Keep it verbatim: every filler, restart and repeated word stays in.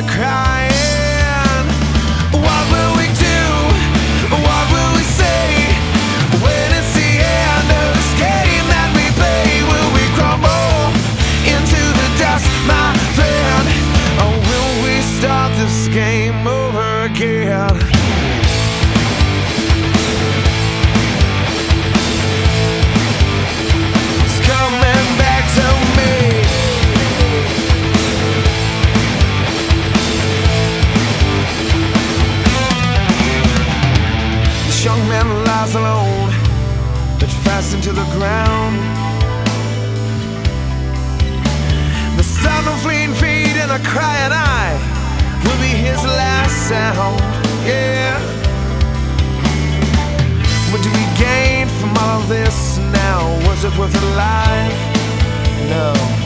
are crying. What will we do? What will we say when it's the end of this game that we play? Will we crumble into the dust, my friend? Or will we start this game over again? Young man lies alone, but fastened to the ground. The sound of fleeing feet and a crying eye will be his last sound. Yeah. What do we gain from all of this now? Was it worth a life? No.